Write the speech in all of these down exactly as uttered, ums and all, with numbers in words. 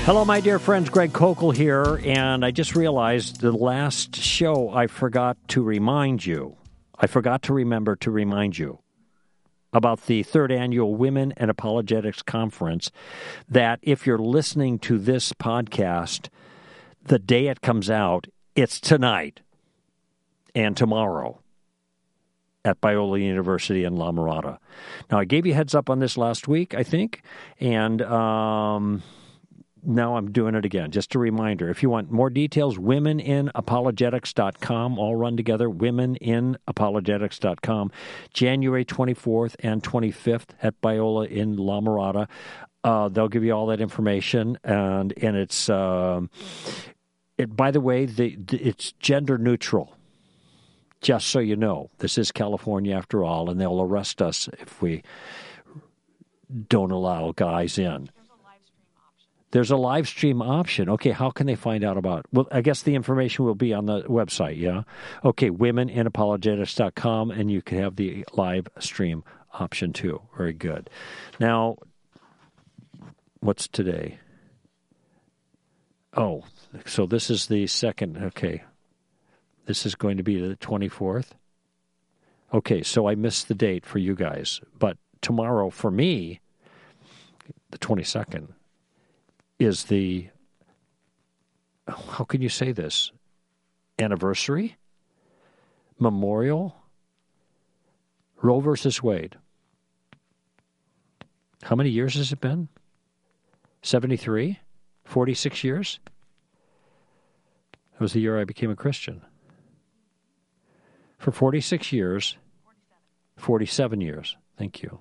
Hello, my dear friends. Greg Kokel here, and I just realized the last show I forgot to remind you. I forgot to remember to remind you about the third annual Women and Apologetics Conference, that if you're listening to this podcast the day it comes out, it's tonight and tomorrow at Biola University in La Mirada. Now, I gave you a heads up on this last week, I think, and um, now I'm doing it again. Just a reminder, if you want more details, women in apologetics dot com, all run together, women in apologetics dot com, January twenty-fourth and twenty-fifth at Biola in La Mirada. Uh, they'll give you all that information, and and it's, um, it, by the way, the, the, it's gender neutral. Just so you know, this is California after all, and they'll arrest us if we don't allow guys in. There's a live stream option. Okay, how can they find out about it? Well, I guess the information will be on the website, yeah? Okay, women in apologetics dot com, and you can have the live stream option too. Very good. Now, what's today? Oh, so this is the second, okay. This is going to be the twenty-fourth. Okay, so I missed the date for you guys. But tomorrow, for me, the twenty-second, is the, how can you say this? Anniversary? Memorial? Roe versus Wade. How many years has it been? seventy-three? forty-six years? That was the year I became a Christian. For forty-six years, forty-seven years, thank you.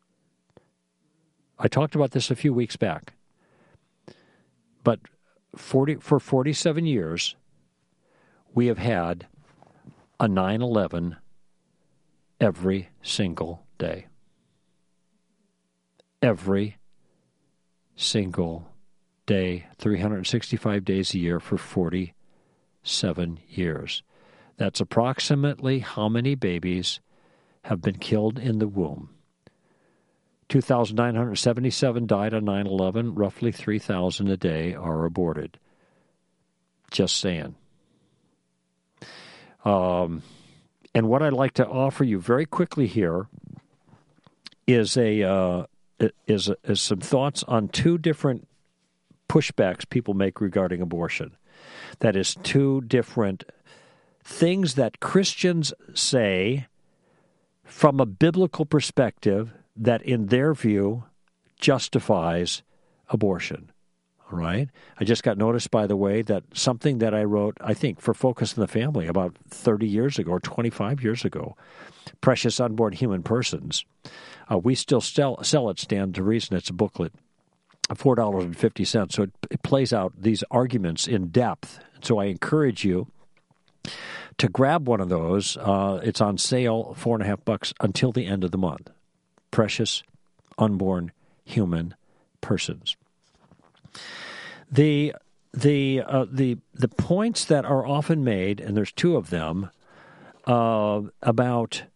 I talked about this a few weeks back. But forty for forty-seven years, we have had a nine eleven every single day. Every single day, three hundred sixty-five days a year for forty-seven years. That's approximately how many babies have been killed in the womb. two thousand nine hundred seventy-seven died on nine eleven. Roughly three thousand a day are aborted. Just saying. Um, and what I'd like to offer you very quickly here is a uh, is, is some thoughts on two different pushbacks people make regarding abortion. That is, two different things that Christians say from a biblical perspective that, in their view, justifies abortion. All right? I just got noticed, by the way, that something that I wrote, I think, for Focus on the Family about thirty years ago or twenty-five years ago, Precious Unborn Human Persons, uh, we still sell, sell it, Stand to Reason. It's a booklet, four dollars and fifty cents. So it, it plays out these arguments in depth. So I encourage you to grab one of those. Uh, it's on sale, four and a half bucks until the end of the month. Precious Unborn Human Persons. The the uh, the the points that are often made, and there's two of them, uh, about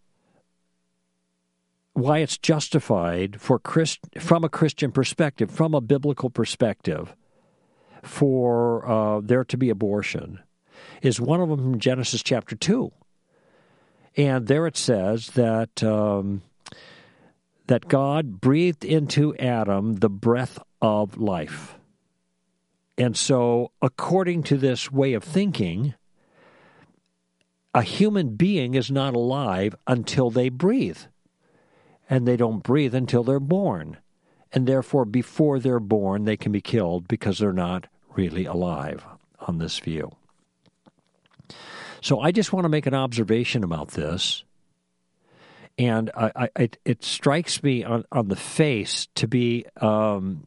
why it's justified for Christ, from a Christian perspective, from a biblical perspective, for uh, there to be abortion, is one of them from Genesis chapter two. And there it says that um, that God breathed into Adam the breath of life. And so, according to this way of thinking, a human being is not alive until they breathe. And they don't breathe until they're born. And therefore, before they're born, they can be killed because they're not really alive on this view. So I just want to make an observation about this. And I, I, it, it strikes me on, on the face to be, um,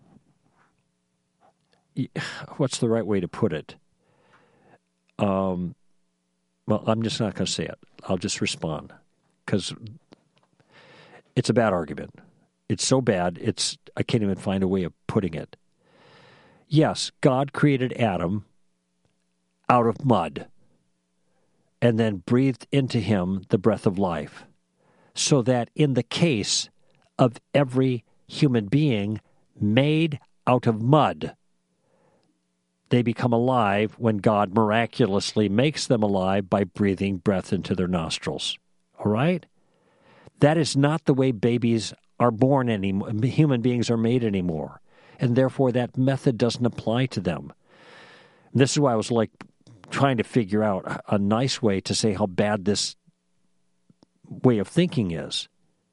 what's the right way to put it? Um, well, I'm just not going to say it. I'll just respond because it's a bad argument. It's so bad, it's I can't even find a way of putting it. Yes, God created Adam out of mud and then breathed into him the breath of life, so that in the case of every human being made out of mud, they become alive when God miraculously makes them alive by breathing breath into their nostrils. All right? That is not the way babies are born anymore, human beings are made anymore. And therefore that method doesn't apply to them. And this is why I was like trying to figure out a nice way to say how bad this way of thinking is.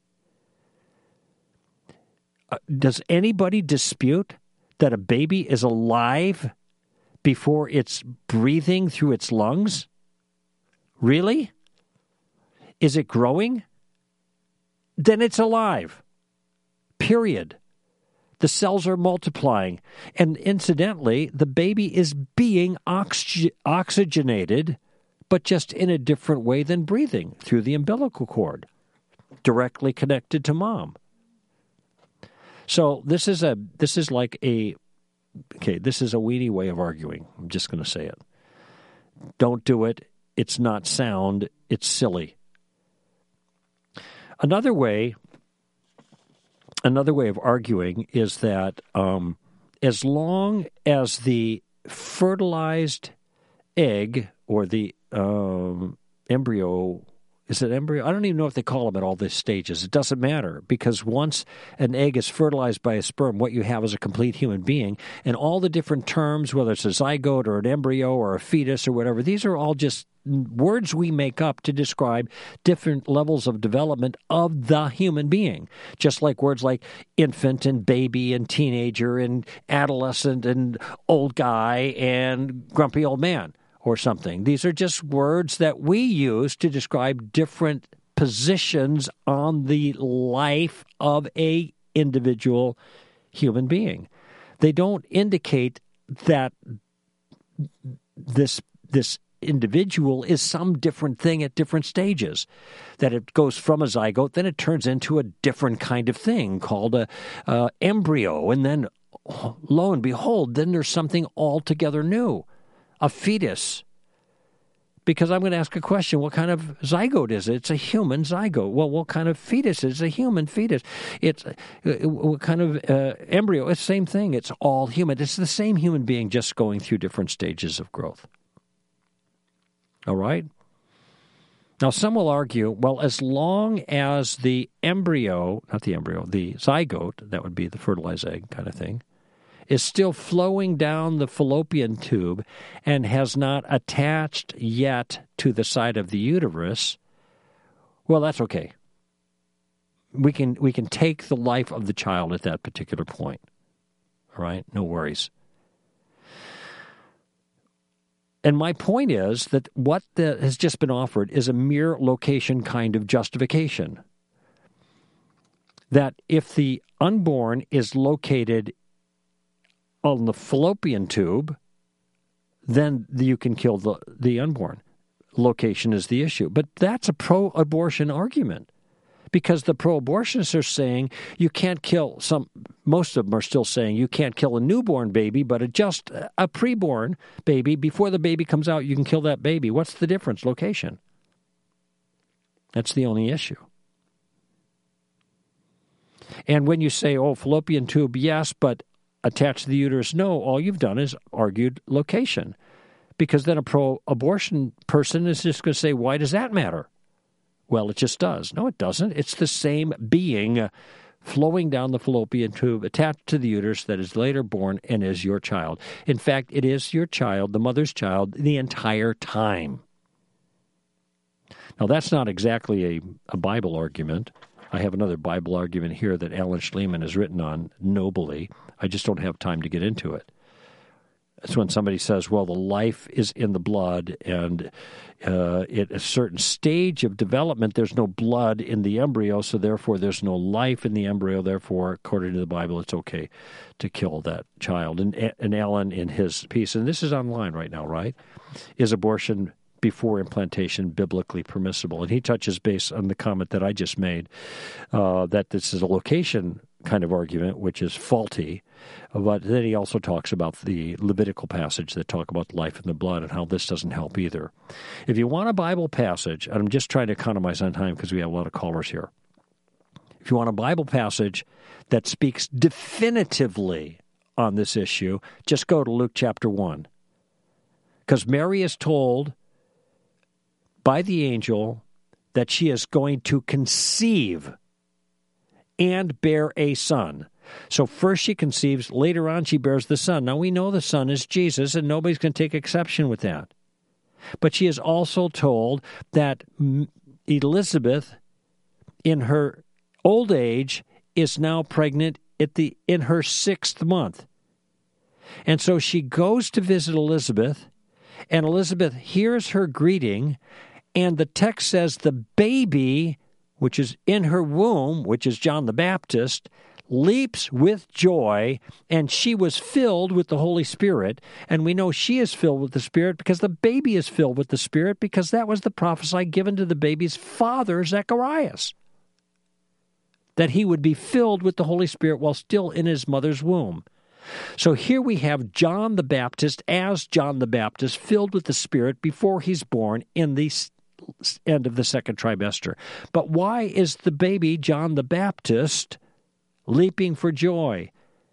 Uh, does anybody dispute that a baby is alive before it's breathing through its lungs? Really? Is it growing? Then it's alive. Period. The cells are multiplying. And incidentally, the baby is being oxy- oxygenated, but just in a different way than breathing, through the umbilical cord, directly connected to mom. So this is a this is like a okay, this is a weedy way of arguing. I'm just going to say it. Don't do it. It's not sound. It's silly. Another way, another way of arguing is that um, as long as the fertilized egg or the um, embryo, is it embryo? I don't even know if they call them at all these stages. It doesn't matter, because once an egg is fertilized by a sperm, what you have is a complete human being. And all the different terms, whether it's a zygote or an embryo or a fetus or whatever, these are all just words we make up to describe different levels of development of the human being. Just like words like infant and baby and teenager and adolescent and old guy and grumpy old man or something. These are just words that we use to describe different positions on the life of a individual human being. They don't indicate that this this individual is some different thing at different stages, that it goes from a zygote, then it turns into a different kind of thing called a uh, embryo, and then lo and behold, then there's something altogether new, a fetus. Because I'm going to ask a question, what kind of zygote is it? It's a human zygote. Well, what kind of fetus is it? It's a human fetus. It's uh, what kind of uh, embryo? It's the same thing. It's all human. It's the same human being, just going through different stages of growth. All right? Now, some will argue, well, as long as the embryo, not the embryo, the zygote, that would be the fertilized egg kind of thing, is still flowing down the fallopian tube and has not attached yet to the side of the uterus, well, that's okay. We can we can take the life of the child at that particular point. All right? No worries. And my point is that what the, has just been offered is a mere location kind of justification. That if the unborn is located on the fallopian tube, then you can kill the, the unborn. Location is the issue. But that's a pro-abortion argument, because the pro-abortionists are saying you can't kill some, most of them are still saying you can't kill a newborn baby, but a, just a preborn baby, before the baby comes out, you can kill that baby. What's the difference? Location. That's the only issue. And when you say, oh, fallopian tube, yes, but attached to the uterus, no, all you've done is argued location. Because then a pro-abortion person is just going to say, why does that matter? Well, it just does. No, it doesn't. It's the same being uh, flowing down the fallopian tube, attached to the uterus, that is later born and is your child. In fact, it is your child, the mother's child, the entire time. Now, that's not exactly a, a Bible argument. I have another Bible argument here that Alan Schliemann has written on nobly. I just don't have time to get into it. It's when somebody says, well, the life is in the blood, and uh, at a certain stage of development, there's no blood in the embryo, so therefore there's no life in the embryo. Therefore, according to the Bible, it's okay to kill that child. And, and Alan, in his piece, and this is online right now, right, is abortion before implantation biblically permissible? And he touches base on the comment that I just made, uh, that this is a location kind of argument, which is faulty. But then he also talks about the Levitical passage that talk about life in the blood and how this doesn't help either. If you want a Bible passage, and I'm just trying to economize on time because we have a lot of callers here. If you want a Bible passage that speaks definitively on this issue, just go to Luke chapter one. Because Mary is told by the angel that she is going to conceive and bear a son. So first she conceives, later on she bears the son. Now we know the son is Jesus, and nobody's going to take exception with that. But she is also told that Elizabeth, in her old age, is now pregnant at the in her sixth month. And so she goes to visit Elizabeth, and Elizabeth hears her greeting, and the text says the baby, which is in her womb, which is John the Baptist, leaps with joy, and she was filled with the Holy Spirit. And we know she is filled with the Spirit because the baby is filled with the Spirit, because that was the prophecy given to the baby's father, Zacharias, that he would be filled with the Holy Spirit while still in his mother's womb. So here we have John the Baptist as John the Baptist, filled with the Spirit before he's born in the end of the second trimester. But why is the baby, John the Baptist, leaping for joy?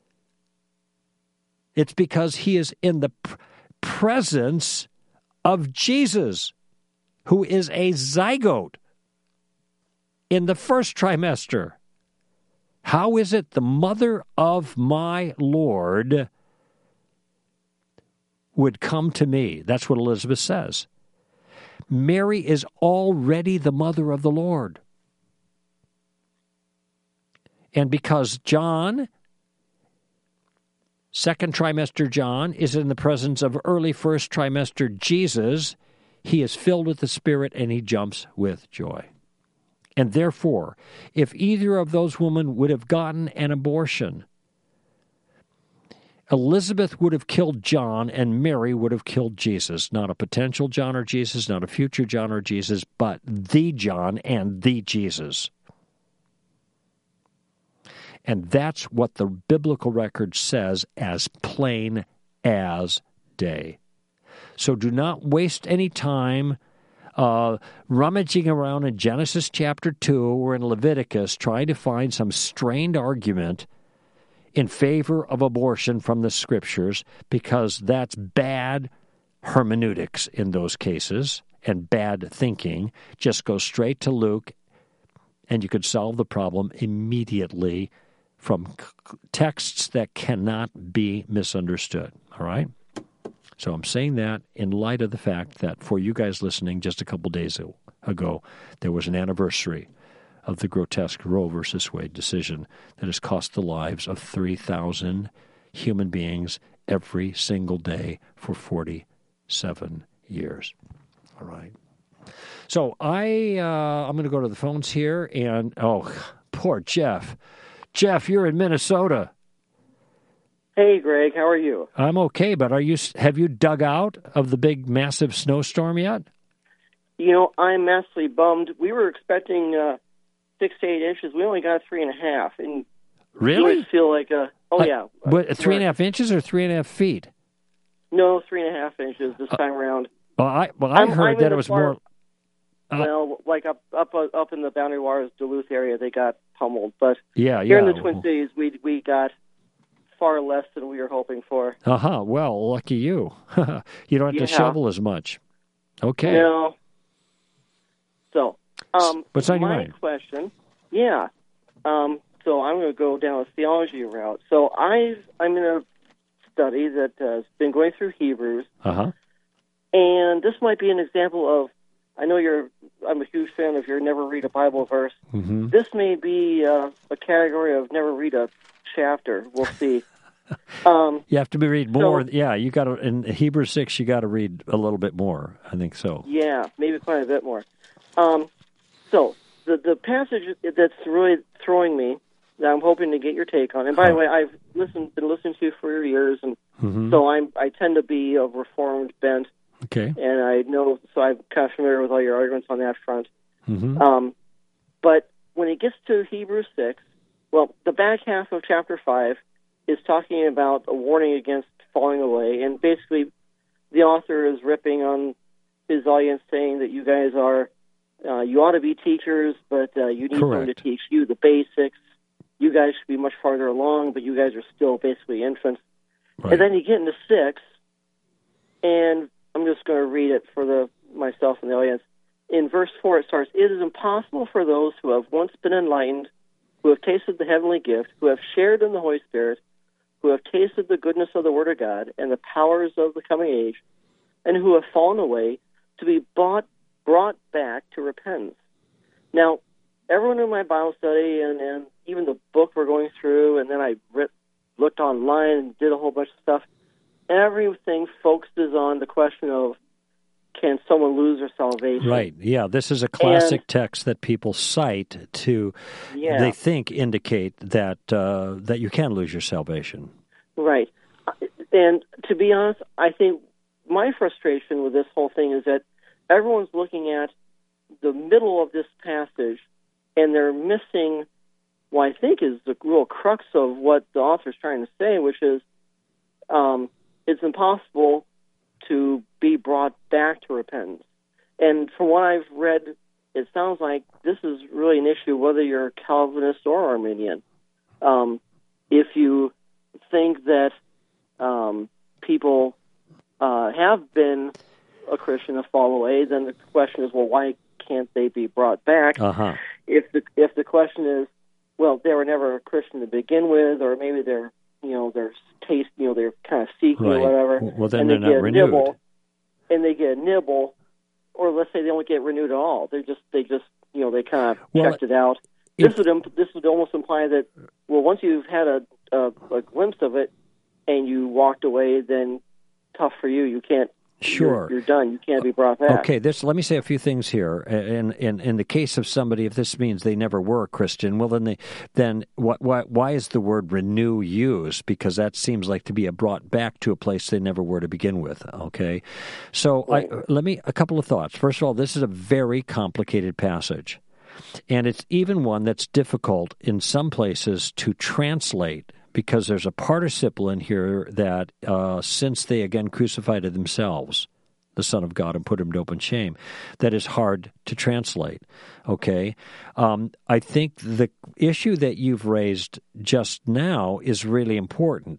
It's because he is in the pr- presence of Jesus, who is a zygote in the first trimester. How is it the mother of my Lord would come to me? That's what Elizabeth says. Mary is already the mother of the Lord. And because John, second trimester John, is in the presence of early first trimester Jesus, he is filled with the Spirit and he jumps with joy. And therefore, if either of those women would have gotten an abortion, Elizabeth would have killed John and Mary would have killed Jesus. Not a potential John or Jesus, not a future John or Jesus, but the John and the Jesus. And that's what the biblical record says as plain as day. So do not waste any time uh, rummaging around in Genesis chapter two or in Leviticus trying to find some strained argument in favor of abortion from the Scriptures, because that's bad hermeneutics in those cases and bad thinking. Just go straight to Luke, and you could solve the problem immediately from texts that cannot be misunderstood, all right? So I'm saying that in light of the fact that for you guys listening, just a couple days ago, there was an anniversary of the grotesque Roe versus Wade decision that has cost the lives of three thousand human beings every single day for forty-seven years, all right? So I, uh, I'm going to go to the phones here, and, oh, poor Jeff. Jeff, you're in Minnesota. Hey, Greg, how are you? I'm okay, but are you? Have you dug out of the big, massive snowstorm yet? You know, I'm massively bummed. We were expecting uh, six to eight inches. We only got three and a half. And really? I feel like a oh uh, yeah. But three and a half inches or three and a half feet? No, three and a half inches this time uh, around. Well, I well I I'm, heard I'm that it was far, more. Uh, well, like up up up in the Boundary Waters, Duluth area, they got pummeled. But yeah, here yeah. in the Twin Cities, we we got far less than we were hoping for. Uh huh. Well, lucky you. You don't have yeah. to shovel as much. Okay. No. So, um, what's on your my mind? question? Yeah. Um, so I'm going to go down a theology route. So I've I'm in a study that has been going through Hebrews. Uh huh. And this might be an example of. I know you're. I'm a huge fan of your never read a Bible verse. Mm-hmm. This may be uh, a category of never read a chapter. We'll see. Um, you have to be read more. So, yeah, you got to in Hebrews six. You got to read a little bit more. I think so. Yeah, maybe quite a bit more. Um, so the the passage that's really throwing me, that I'm hoping to get your take on. And by huh. the way, I've listened, been listening to you for years, and mm-hmm. so I'm I tend to be of Reformed bent. Okay. And I know, so I'm kind of familiar with all your arguments on that front. Mm-hmm. Um, but when it gets to Hebrews six, well, the back half of chapter five is talking about a warning against falling away, and basically the author is ripping on his audience, saying that you guys are, uh, you ought to be teachers, but uh, you need someone to teach you the basics. You guys should be much farther along, but you guys are still basically infants. Right. And then you get into six, and I'm just going to read it for the myself and the audience. In verse four, it starts, "It is impossible for those who have once been enlightened, who have tasted the heavenly gift, who have shared in the Holy Spirit, who have tasted the goodness of the Word of God and the powers of the coming age, and who have fallen away, to be bought, brought back to repentance." Now, everyone in my Bible study and, and even the book we're going through, and then I re- looked online and did a whole bunch of stuff, everything focuses on the question of, can someone lose their salvation? Right. Yeah, this is a classic and, text that people cite to, yeah. they think, indicate that uh, that you can lose your salvation. Right. And to be honest, I think my frustration with this whole thing is that everyone's looking at the middle of this passage, and they're missing what I think is the real crux of what the author's trying to say, which is um, it's impossible to be brought back to repentance. And from what I've read, it sounds like this is really an issue whether you're Calvinist or Arminian. Um, if you think that um, people uh, have been a Christian and fall away, then the question is, well, why can't they be brought back? Uh-huh. If the if the question is, well, they were never a Christian to begin with, or maybe they're you know they're taste you know they're kind of seeking Right. or whatever, Well, then and they're they not get a renewed. nibble, and they get a nibble, or let's say they don't get renewed at all. They just they just you know they kind of Well, checked it out. if- This would imp- this would almost imply that, well, once you've had a, a a glimpse of it and you walked away, then tough for you. You can't. Sure. You're, you're done. You can't be brought back. Okay, this, let me say a few things here. In, in in the case of somebody, if this means they never were a Christian, well, then they, then what, why, why is the word renew used? Because that seems like to be a brought back to a place they never were to begin with. Okay, so Right. I, let me, a couple of thoughts. First of all, this is a very complicated passage, and it's even one that's difficult in some places to translate, because there's a participle in here that uh, since they again crucified themselves, the Son of God, and put him to open shame, that is hard to translate, okay? Um, I think the issue that you've raised just now is really important.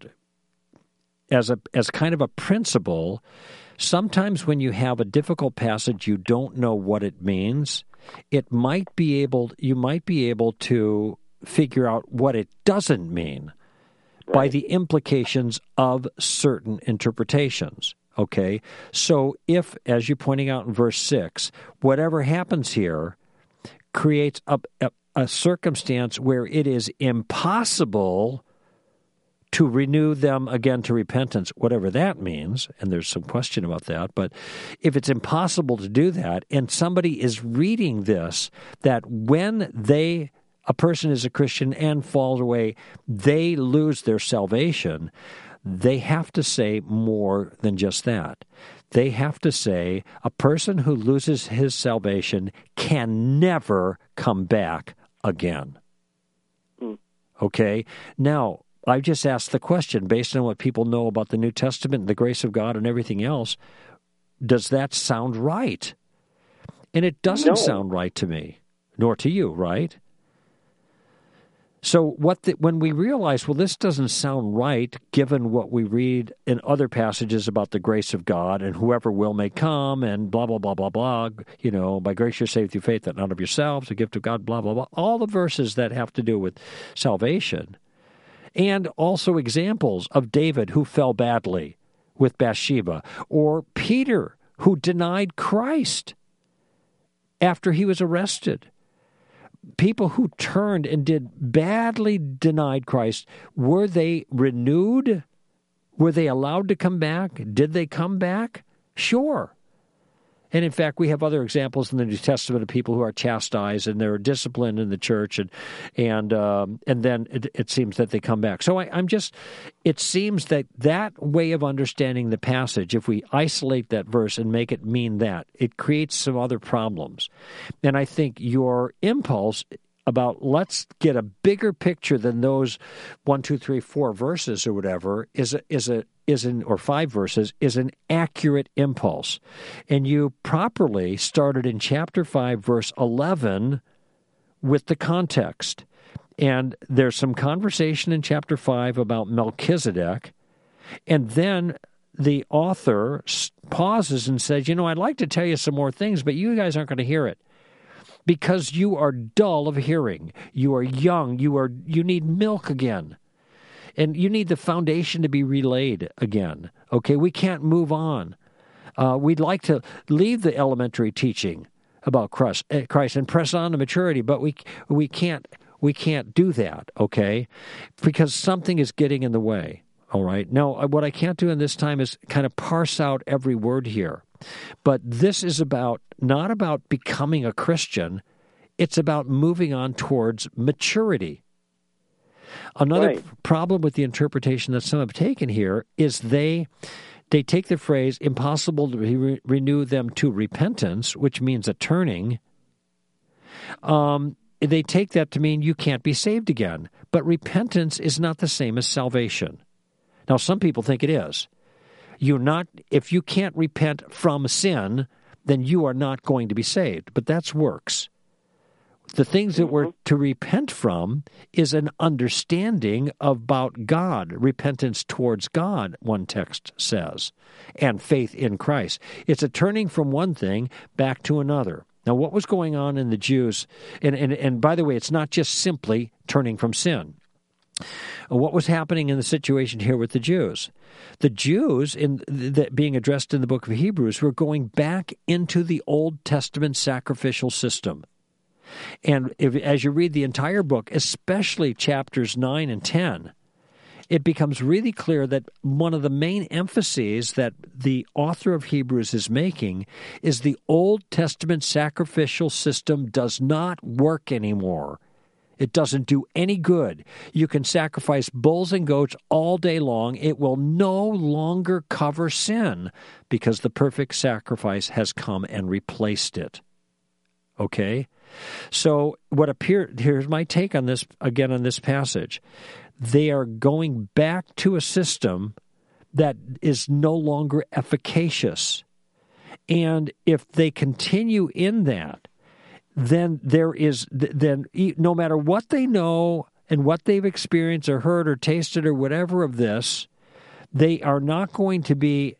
As a as kind of a principle, sometimes when you have a difficult passage, you don't know what it means. It might be able, you might be able to figure out what it doesn't mean by the implications of certain interpretations, okay? So if, as you're pointing out in verse six, whatever happens here creates a, a, a circumstance where it is impossible to renew them again to repentance, whatever that means, and there's some question about that, but if it's impossible to do that, and somebody is reading this, that when they a person is a Christian and falls away, they lose their salvation, they have to say more than just that. They have to say a person who loses his salvation can never come back again. Mm. Okay? Now, I just asked the question, based on what people know about the New Testament, the grace of God, and everything else, does that sound right? And it doesn't No. sound right to me, nor to you, right? So what the, when we realize, well, this doesn't sound right, given what we read in other passages about the grace of God and whoever will may come and blah, blah, blah, blah, blah, you know, by grace you're saved through faith, that not of yourselves, a gift of God, blah, blah, blah, all the verses that have to do with salvation, and also examples of David who fell badly with Bathsheba, or Peter who denied Christ after he was arrested. People who turned and did badly denied Christ, were they renewed? Were they allowed to come back? Did they come back? Sure. And in fact, we have other examples in the New Testament of people who are chastised and they're disciplined in the church, and and um, and then it, it seems that they come back. So I, I'm just, it seems that that way of understanding the passage, if we isolate that verse and make it mean that, it creates some other problems. And I think your impulse about let's get a bigger picture than those one, two, three, four verses or whatever is a, is a is an or five verses is an accurate impulse, and you properly started in chapter five, verse eleven, with the context. And there's some conversation in chapter five about Melchizedek, And then the author pauses and says, you know, I'd like to tell you some more things, but you guys aren't going to hear it because you are dull of hearing. You are young. You are you need milk again. And you need the foundation to be relayed again. Okay, we can't move on. Uh, we'd like to leave the elementary teaching about Christ, Christ and press on to maturity, but we we can't we can't do that. Okay, because something is getting in the way. All right. Now, what I can't do in this time is kind of parse out every word here, but this is about not about becoming a Christian. It's about moving on towards maturity. Another right. problem with the interpretation that some have taken here is they they take the phrase impossible to re- renew them to repentance, which means a turning. Um, they take that to mean you can't be saved again. But repentance is not the same as salvation. Now, some people think it is. You're not, if you can't repent from sin, then you are not going to be saved. But that's works. The things that we're to repent from is an understanding about God, repentance towards God, one text says, and faith in Christ. It's a turning from one thing back to another. Now, what was going on in the Jews, and, and, and by the way, it's not just simply turning from sin. What was happening in the situation here with the Jews? The Jews, in the, being addressed in the book of Hebrews, were going back into the Old Testament sacrificial system. And if, as you read the entire book, especially chapters nine and ten, it becomes really clear that one of the main emphases that the author of Hebrews is making is the Old Testament sacrificial system does not work anymore. It doesn't do any good. You can sacrifice bulls and goats all day long. It will no longer cover sin because the perfect sacrifice has come and replaced it. Okay? So what appeared, here's my take on this, again, on this passage. They are going back to a system that is no longer efficacious. And if they continue in that, then there is, then no matter what they know and what they've experienced or heard or tasted or whatever of this, they are not going to be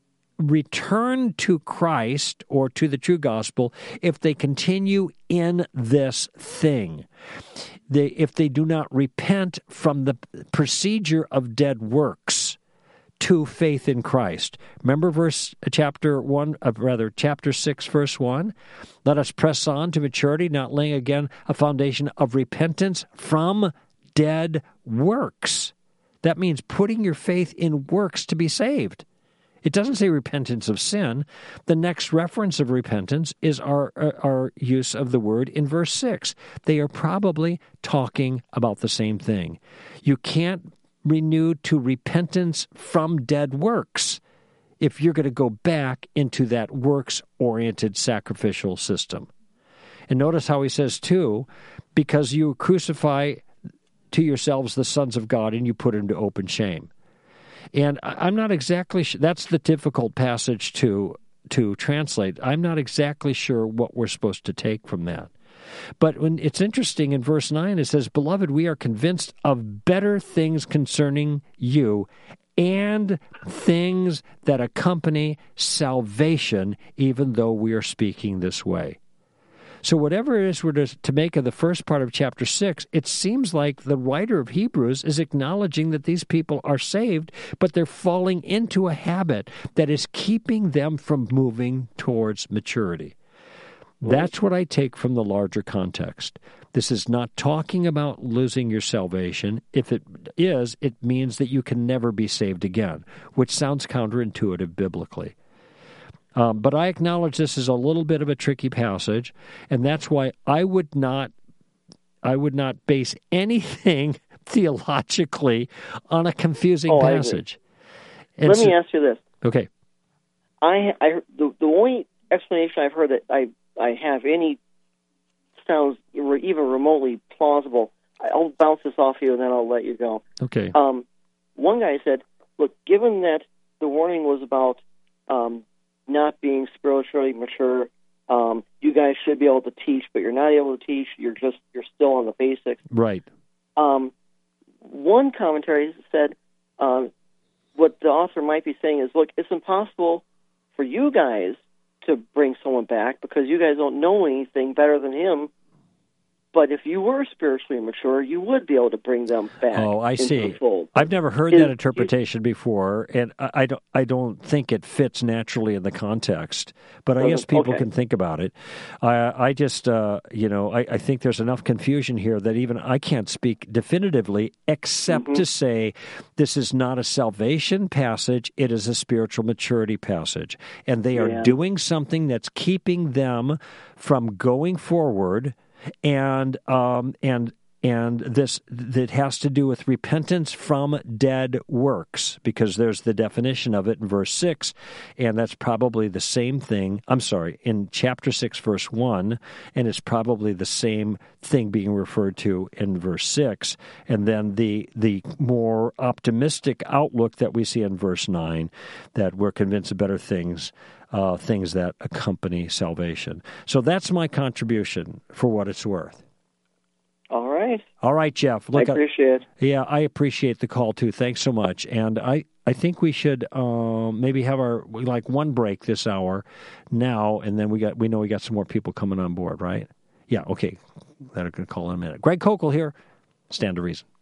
returned to Christ or to the true gospel if they continue in this thing. They, if they do not repent from the procedure of dead works to faith in Christ. Remember verse chapter one, uh, rather chapter six, verse one. Let us press on to maturity, not laying again a foundation of repentance from dead works. That means putting your faith in works to be saved. It doesn't say repentance of sin. The next reference of repentance is our, our use of the word in verse six. They are probably talking about the same thing. You can't renew to repentance from dead works if you're going to go back into that works-oriented sacrificial system. And notice how he says, too, because you crucify to yourselves the sons of God and you put them to open shame. And I'm not exactly sure, that's the difficult passage to to translate. I'm not exactly sure what we're supposed to take from that. But when it's interesting in verse nine, it says, Beloved, we are convinced of better things concerning you and things that accompany salvation, even though we are speaking this way. So whatever it is we're to, to make of the first part of chapter six, it seems like the writer of Hebrews is acknowledging that these people are saved, but they're falling into a habit that is keeping them from moving towards maturity. That's what I take from the larger context. This is not talking about losing your salvation. If it is, it means that you can never be saved again, which sounds counterintuitive biblically. Um, but I acknowledge this is a little bit of a tricky passage, and that's why I would not, I would not base anything theologically on a confusing oh, passage. Let so, me ask you this. Okay. I, I the, the only explanation I've heard that I I have any sounds even remotely plausible. I'll bounce this off you, and then I'll let you go. Okay. Um, one guy said, "Look, given that the warning was about." Um, not being spiritually mature, um, you guys should be able to teach, but you're not able to teach. You're just you're still on the basics. Right. Um, one commentary said, um, what the author might be saying is, look, it's impossible for you guys to bring someone back because you guys don't know anything better than him. But if you were spiritually mature, you would be able to bring them back. Oh, I into see. the fold. I've never heard Is, that interpretation before, and I, I don't. I don't think it fits naturally in the context. But I guess people okay. can think about it. I, I just, uh, you know, I, I think there's enough confusion here that even I can't speak definitively, except mm-hmm. to say this is not a salvation passage; it is a spiritual maturity passage, and they are yeah. doing something that's keeping them from going forward. And um, and and this that has to do with repentance from dead works, because there's the definition of it in verse six, and that's probably the same thing. I'm sorry, in chapter six, verse one, and it's probably the same thing being referred to in verse six, and then the the more optimistic outlook that we see in verse nine, that we're convinced of better things. Uh, things that accompany salvation. So that's my contribution for what it's worth. All right. All right, Jeff. Look, I appreciate it. Yeah, I appreciate the call, too. Thanks so much. And I, I think we should um, maybe have our, like, one break this hour now, and then we got we know we got some more people coming on board, right? Yeah, okay. That are going to call in a minute. Greg Koukl here, Stand to Reason.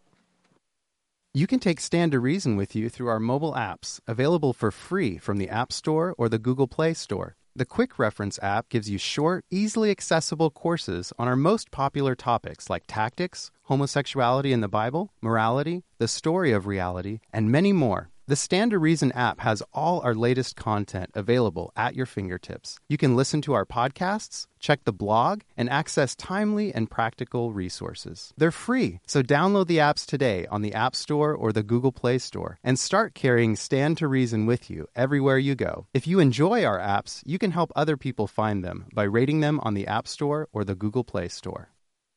You can take Stand to Reason with you through our mobile apps, available for free from the App Store or the Google Play Store. The Quick Reference app gives you short, easily accessible courses on our most popular topics like tactics, homosexuality in the Bible, morality, the story of reality, and many more. The Stand to Reason app has all our latest content available at your fingertips. You can listen to our podcasts, check the blog, and access timely and practical resources. They're free, so download the apps today on the App Store or the Google Play Store and start carrying Stand to Reason with you everywhere you go. If you enjoy our apps, you can help other people find them by rating them on the App Store or the Google Play Store.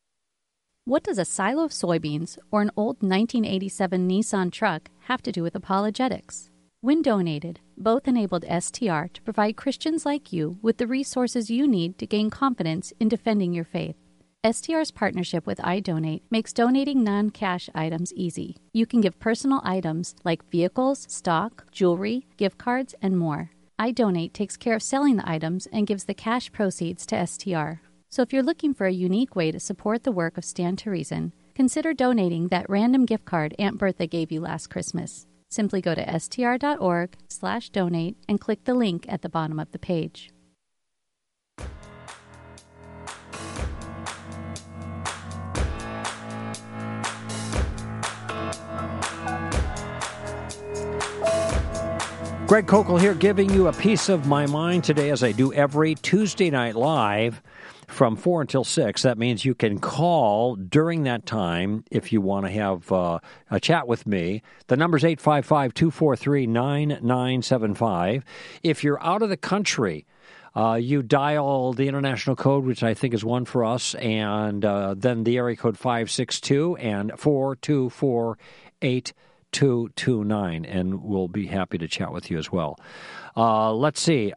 What does a silo of soybeans or an old nineteen eighty-seven Nissan truck have to do with apologetics? When donated, both enabled S T R to provide Christians like you with the resources you need to gain confidence in defending your faith. S T R's partnership with iDonate makes donating non-cash items easy. You can give personal items like vehicles, stock, jewelry, gift cards, and more. iDonate takes care of selling the items and gives the cash proceeds to S T R. So if you're looking for a unique way to support the work of Stand to Reason, consider donating that random gift card Aunt Bertha gave you last Christmas. Simply go to str.org slash donate and click the link at the bottom of the page. Greg Koukl here, giving you a piece of my mind today, as I do every Tuesday night live from four until six. That means you can call during that time if you want to have uh, a chat with me. The number's eight five five, two four three, nine nine seven five. If you're out of the country, uh, you dial the international code, which I think is one for us, and uh, then the area code five six two and four two four eight two two nine, and we'll be happy to chat with you as well. Uh, let's see.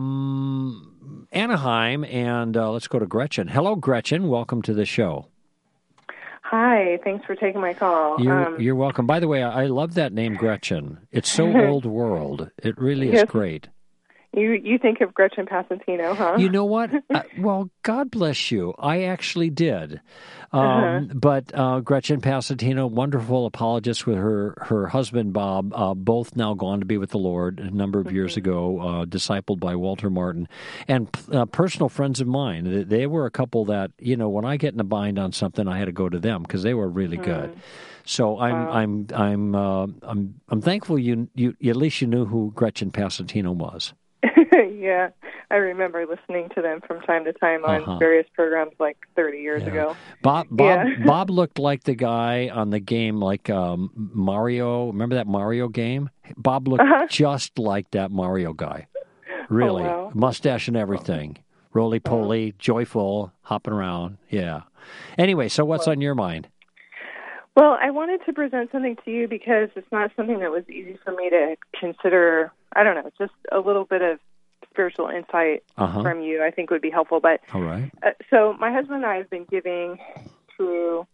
Um, Anaheim, and uh, let's go to Gretchen. Hello, Gretchen. Welcome to the show. Hi. Thanks for taking my call. You're, um, you're welcome. By the way, I love that name, Gretchen. It's so old world. It really is yes. great. You you think of Gretchen Passantino, huh? You know what? uh, well, God bless you. I actually did. Um, uh-huh. But uh, Gretchen Passantino, wonderful apologist with her, her husband, Bob, uh, both now gone to be with the Lord a number of mm-hmm. years ago, uh, discipled by Walter Martin, and uh, personal friends of mine. They were a couple that, you know, when I get in a bind on something, I had to go to them because they were really mm. good. So I'm wow. I'm I'm uh, I'm I'm thankful you you at least you knew who Gretchen Passantino was. Yeah, I remember listening to them from time to time on uh-huh. various programs like thirty years yeah. ago. Bob Bob yeah. Bob looked like the guy on the game, like um, Mario. Remember that Mario game? Bob looked uh-huh. just like that Mario guy. Really, oh, wow. mustache and everything, roly poly, uh-huh. joyful, hopping around. Yeah. Anyway, so what's well, on your mind? Well, I wanted to present something to you because it's not something that was easy for me to consider. I don't know, just a little bit of spiritual insight uh-huh. from you I think would be helpful. But all right. Uh, so my husband and I have been giving to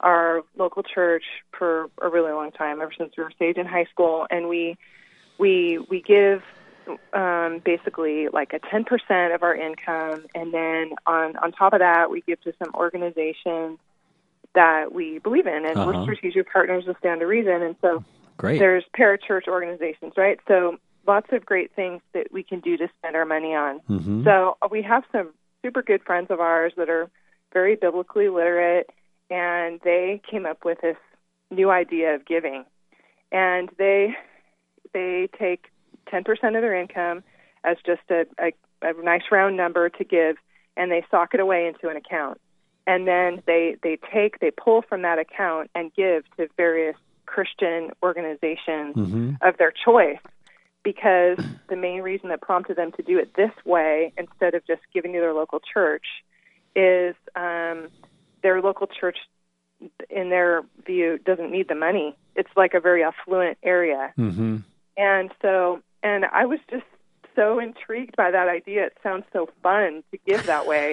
our local church for a really long time, ever since we were saved in high school, and we we we give um, basically like a ten percent of our income, and then on on top of that, we give to some organizations that we believe in, and uh-huh. we're strategic partners with Stand to Reason, and so great. There's parachurch organizations, right? So lots of great things that we can do to spend our money on. Mm-hmm. So we have some super good friends of ours that are very biblically literate, and they came up with this new idea of giving. And they they take ten percent of their income as just a, a, a nice round number to give, and they sock it away into an account. And then they, they take, they pull from that account and give to various Christian organizations mm-hmm. of their choice, because the main reason that prompted them to do it this way instead of just giving to their local church is um, their local church, in their view, doesn't need the money. It's like a very affluent area. Mm-hmm. And so, and I was just so intrigued by that idea. It sounds so fun to give that way.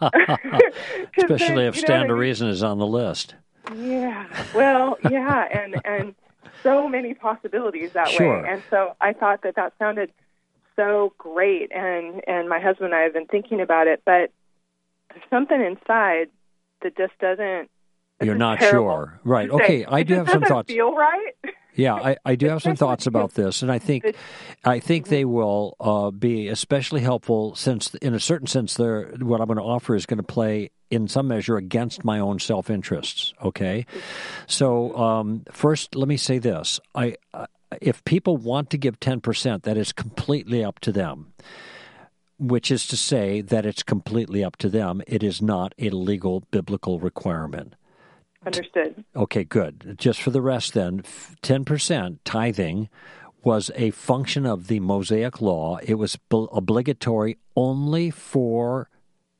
Especially then, if you know, Stand to I mean, Reason is on the list. Yeah, well, yeah, and and so many possibilities that sure. way. And so I thought that that sounded so great, and, and my husband and I have been thinking about it, but there's something inside that just doesn't. You're not sure. Right. Okay, I do have some thoughts. Feel right? Yeah, I, I do have some thoughts about this, and I think I think they will uh, be especially helpful since, in a certain sense, they're, what I'm going to offer is going to play in some measure against my own self-interests, okay? So um, first, let me say this. I uh, if people want to give ten percent, that is completely up to them, which is to say that it's completely up to them. It is not a legal biblical requirement. Understood. Okay, good. Just for the rest then, ten percent tithing was a function of the Mosaic Law. It was obligatory only for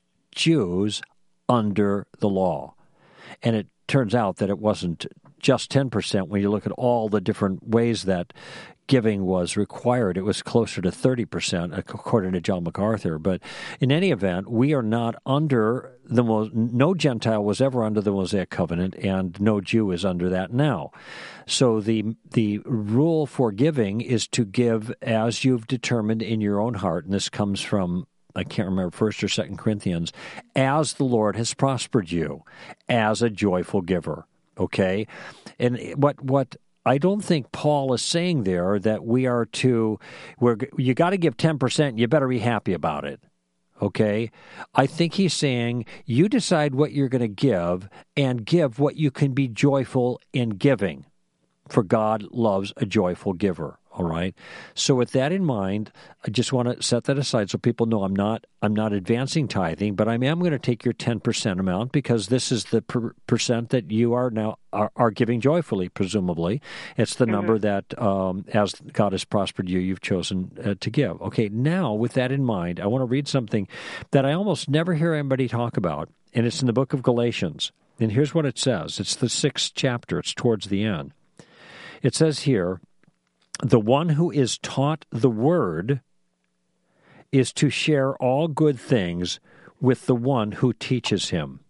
Jews under the law. And it turns out that it wasn't just ten percent when you look at all the different ways that giving was required. It was closer to thirty percent, according to John MacArthur. But in any event, we are not under the, no Gentile was ever under the Mosaic Covenant, and no Jew is under that now. So the the rule for giving is to give as you've determined in your own heart, and this comes from, I can't remember, First or Second Corinthians, as the Lord has prospered you, as a joyful giver. Okay? And what what I don't think Paul is saying there that we are to, we're, you got to give ten percent, you better be happy about it. Okay? I think he's saying you decide what you're going to give, and give what you can be joyful in giving. For God loves a joyful giver. All right. So with that in mind, I just want to set that aside so people know I'm not I'm not advancing tithing, but I am going to take your ten percent amount, because this is the per- percent that you are now are, are giving joyfully, presumably. It's the mm-hmm. number that, um, as God has prospered you, you've chosen uh, to give. Okay, now with that in mind, I want to read something that I almost never hear anybody talk about, and it's in the book of Galatians. And here's what it says. It's the sixth chapter. It's towards the end. It says here, the one who is taught the word is to share all good things with the one who teaches him.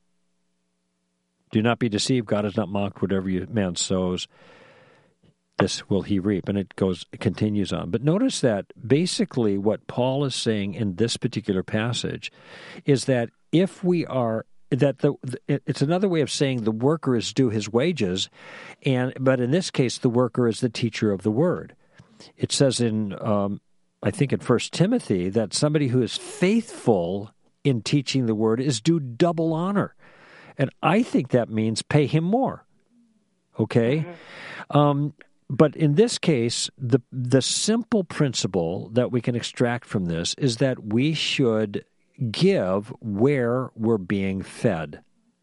Do not be deceived. God has not mocked. Whatever you man sows, this will he reap. And it goes, it continues on. But notice that basically what Paul is saying in this particular passage is that if we are that the it's another way of saying the worker is due his wages, and but in this case the worker is the teacher of the word. It says in um, I think in First Timothy that somebody who is faithful in teaching the word is due double honor, and I think that means pay him more. Okay, mm-hmm. um, but in this case, the the simple principle that we can extract from this is that we should give where we're being fed.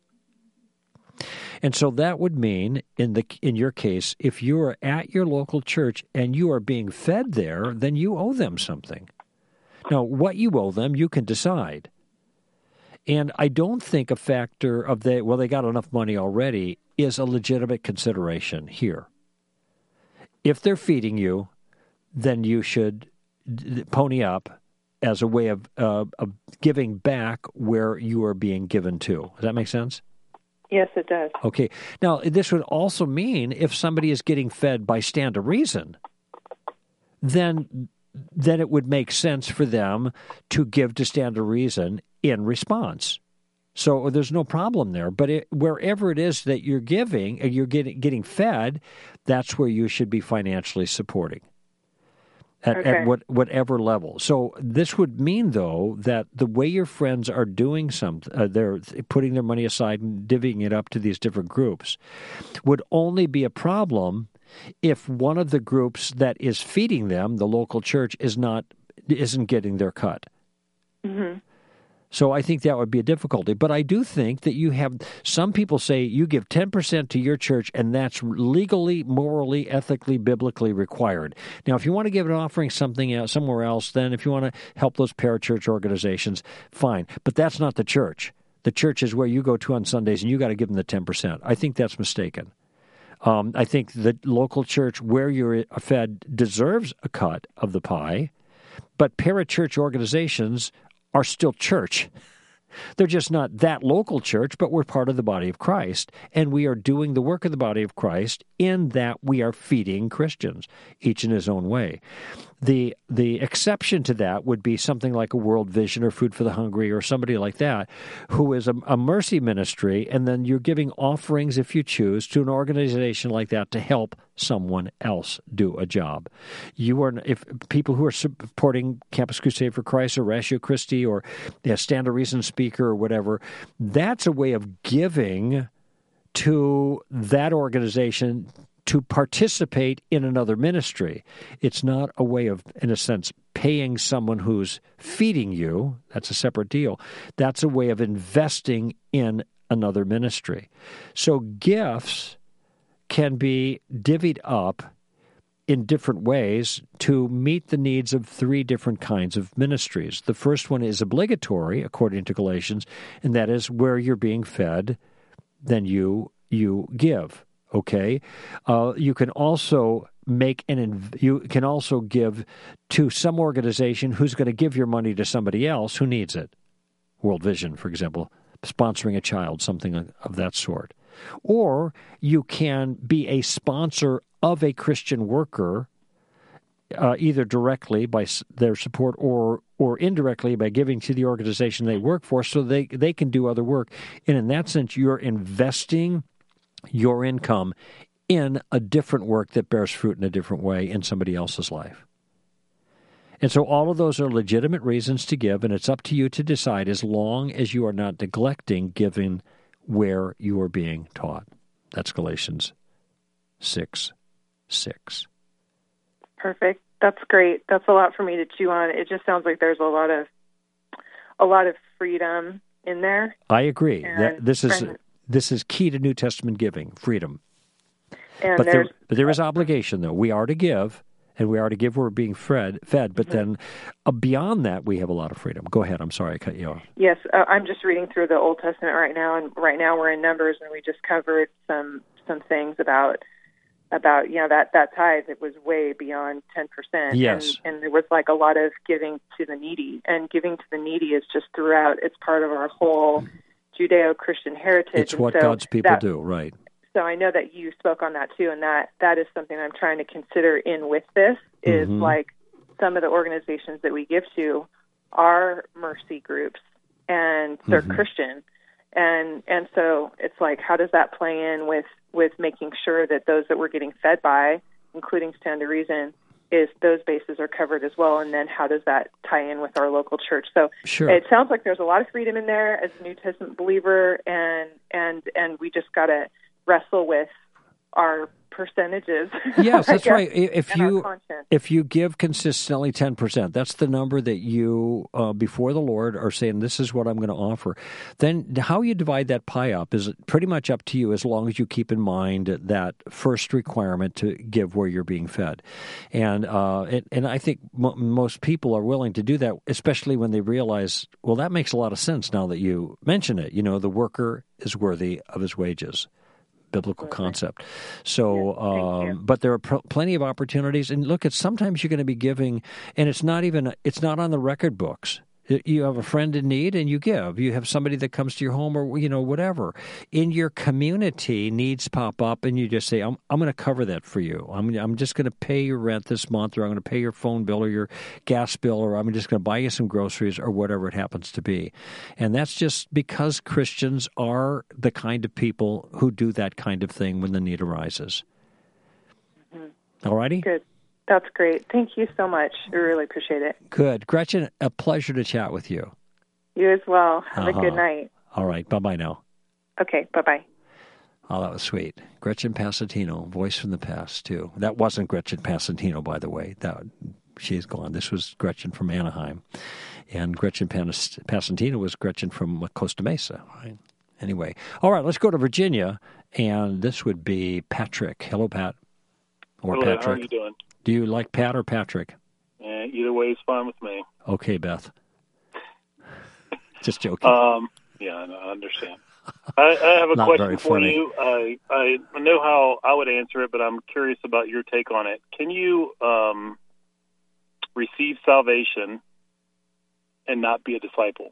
And so that would mean, in the in your case, if you are at your local church and you are being fed there, then you owe them something. Now, what you owe them, you can decide. And I don't think a factor of the, well, they got enough money already, is a legitimate consideration here. If they're feeding you, then you should pony up as a way of, uh, of giving back where you are being given to. Does that make sense? Yes, it does. Okay. Now, this would also mean if somebody is getting fed by Stand to Reason, then then it would make sense for them to give to Stand to Reason in response. So there's no problem there. But it, wherever it is that you're giving, you're getting getting fed, that's where you should be financially supporting. At, okay. at what, whatever level. So this would mean, though, that the way your friends are doing something, uh, they're putting their money aside and divvying it up to these different groups, would only be a problem if one of the groups that is feeding them, the local church, is not isn't getting their cut. Mm-hmm. So I think that would be a difficulty. But I do think that you have, some people say you give ten percent to your church, and that's legally, morally, ethically, biblically required. Now, if you want to give an offering something else, somewhere else, then if you want to help those parachurch organizations, fine. But that's not the church. The church is where you go to on Sundays, and you got to give them the ten percent. I think that's mistaken. Um, I think the local church where you're fed deserves a cut of the pie, but parachurch organizations are still church. They're just not that local church, but we're part of the body of Christ, and we are doing the work of the body of Christ in that we are feeding Christians, each in his own way. The the exception to that would be something like a World Vision or Food for the Hungry or somebody like that, who is a, a mercy ministry, and then you're giving offerings, if you choose, to an organization like that to help someone else do a job. You are, if people who are supporting Campus Crusade for Christ or Ratio Christi or yeah, Stand to Reason speaker or whatever, that's a way of giving to that organization to participate in another ministry. It's not a way of, in a sense, paying someone who's feeding you. That's a separate deal. That's a way of investing in another ministry. So gifts can be divvied up in different ways to meet the needs of three different kinds of ministries. The first one is obligatory, according to Galatians, and that is where you're being fed, then you you give. Okay, uh, you can also make an inv- you can also give to some organization who's going to give your money to somebody else who needs it. World Vision, for example, sponsoring a child, something of that sort. Or you can be a sponsor of a Christian worker, uh, either directly by their support or or indirectly by giving to the organization they work for, so they they can do other work. And in that sense, you're investing your income in a different work that bears fruit in a different way in somebody else's life. And so all of those are legitimate reasons to give, and it's up to you to decide as long as you are not neglecting giving where you are being taught. That's Galatians six six. Perfect. That's great. That's a lot for me to chew on. It just sounds like there's a lot of a lot of freedom in there. I agree. And that this is friend, This is key to New Testament giving, freedom. And but, there, but there is obligation, though. We are to give, and we are to give where we're being fed, fed but mm-hmm. then uh, beyond that, we have a lot of freedom. Go ahead. I'm sorry I cut you off. Yes, uh, I'm just reading through the Old Testament right now, and right now we're in Numbers, and we just covered some some things about, about you know, that, that tithe. It was way beyond ten percent. Yes. And, and there was like a lot of giving to the needy, and giving to the needy is just throughout. It's part of our whole Judeo-Christian heritage. It's what so God's people that, do, right. So I know that you spoke on that too, and that, that is something I'm trying to consider in with this, is mm-hmm. like some of the organizations that we give to are mercy groups, and they're mm-hmm. Christian. And and so it's like, how does that play in with, with making sure that those that we're getting fed by, including Stand to Reason, is those bases are covered as well, and then how does that tie in with our local church? So sure. It sounds like there's a lot of freedom in there as a New Testament believer, and and and we just got to wrestle with our percentages. Yes, that's right. If you content. if you give consistently ten percent, that's the number that you, uh, before the Lord, are saying, this is what I'm going to offer. Then how you divide that pie up is pretty much up to you, as long as you keep in mind that first requirement to give where you're being fed. And uh, it, and I think m- most people are willing to do that, especially when they realize, well, that makes a lot of sense now that you mention it. You know, the worker is worthy of his wages. Biblical concept. So, yes, um, but there are pr- plenty of opportunities. And look, it's sometimes you're going to be giving, and it's not even, it's not on the record books. You have a friend in need and you give. You have somebody that comes to your home or, you know, whatever. In your community, needs pop up and you just say, I'm I'm going to cover that for you. I'm I'm just going to pay your rent this month, or I'm going to pay your phone bill or your gas bill, or I'm just going to buy you some groceries or whatever it happens to be. And that's just because Christians are the kind of people who do that kind of thing when the need arises. Mm-hmm. All righty? Good. That's great. Thank you so much. I really appreciate it. Good. Gretchen, a pleasure to chat with you. You as well. Have uh-huh. a good night. All right. Bye-bye now. Okay. Bye-bye. Oh, that was sweet. Gretchen Passantino, voice from the past, too. That wasn't Gretchen Passantino, by the way. That she's gone. This was Gretchen from Anaheim. And Gretchen Passantino was Gretchen from Costa Mesa. Right? Anyway. All right, let's go to Virginia. And this would be Patrick. Hello, Pat. Or Hello, Patrick. how are you doing? Do you like Pat or Patrick? Uh, either way is fine with me. Okay, Beth. Just joking. Um, yeah, I understand. I, I have a Not question very for funny. you. I, I know how I would answer it, but I'm curious about your take on it. Can you um, receive salvation and not be a disciple?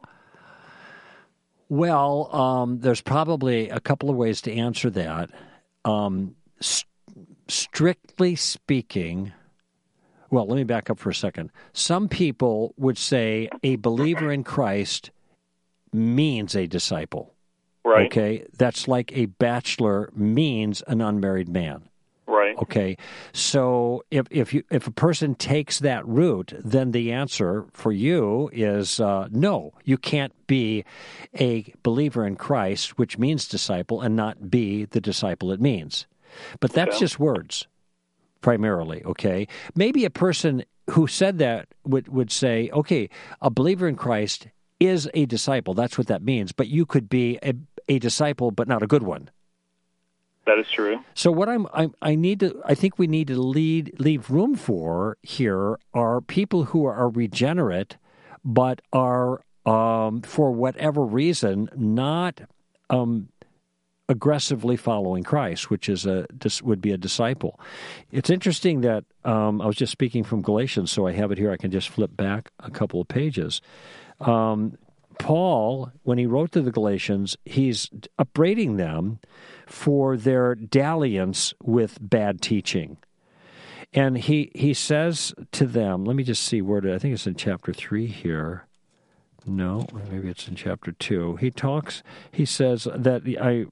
Well, um, there's probably a couple of ways to answer that. Um, st- strictly speaking... Well, let me back up for a second. Some people would say a believer in Christ means a disciple. Right. Okay? That's like a bachelor means an unmarried man. Right. Okay? So if if you if a person takes that route, then the answer for you is uh, no. You can't be a believer in Christ, which means disciple, and not be the disciple it means. But that's Okay. just words. Primarily, okay? Maybe a person who said that would, would say, okay, a believer in Christ is a disciple. That's what that means. But you could be a, a disciple, but not a good one. That is true. So what I'm, I'm I need to I think we need to lead leave room for here are people who are regenerate, but are um, for whatever reason not um, aggressively following Christ, which is a would be a disciple. It's interesting that um, I was just speaking from Galatians, so I have it here. I can just flip back a couple of pages. Um, Paul, when he wrote to the Galatians, he's upbraiding them for their dalliance with bad teaching. And he he says to them, let me just see where to, I think it's in chapter three here. No, maybe it's in chapter two. He talks, he says that the, I,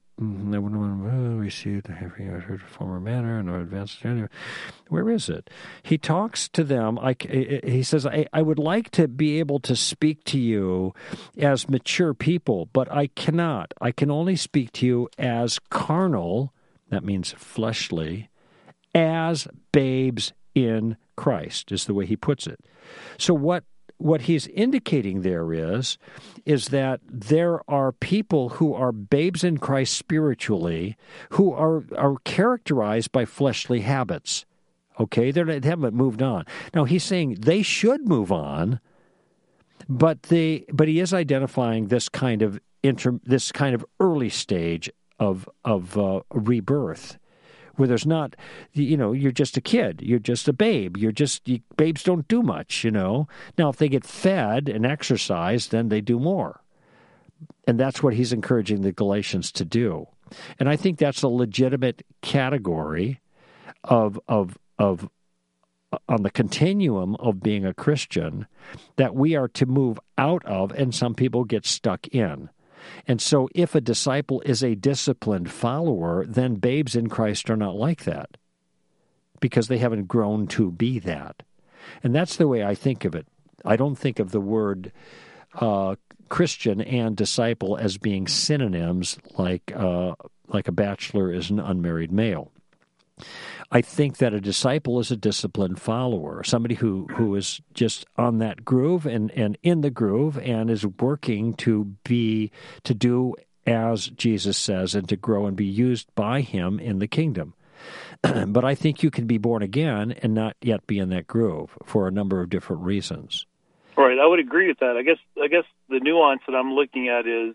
we see the heard former manner and advanced. Where is it? He talks to them. I, he says, I, I would like to be able to speak to you as mature people, but I cannot. I can only speak to you as carnal, that means fleshly, as babes in Christ, is the way he puts it. So what What he's indicating there is, is that there are people who are babes in Christ spiritually who are, are characterized by fleshly habits. Okay? They're, they haven't moved on. Now, he's saying they should move on, but they but he is identifying this kind of inter, this kind of early stage of of uh, rebirth, where there's not, you know, you're just a kid, you're just a babe, you're just, you, babes don't do much, you know. Now, if they get fed and exercised, then they do more. And that's what he's encouraging the Galatians to do. And I think that's a legitimate category of, of, of, on the continuum of being a Christian that we are to move out of, and some people get stuck in. And so if a disciple is a disciplined follower, then babes in Christ are not like that because they haven't grown to be that. And that's the way I think of it. I don't think of the word uh, Christian and disciple as being synonyms like uh, like a bachelor is an unmarried male. I think that a disciple is a disciplined follower, somebody who, who is just on that groove and, and in the groove and is working to be to do as Jesus says and to grow and be used by him in the kingdom. But I think you can be born again and not yet be in that groove for a number of different reasons. Right, I would agree with that. I guess I guess the nuance that I'm looking at is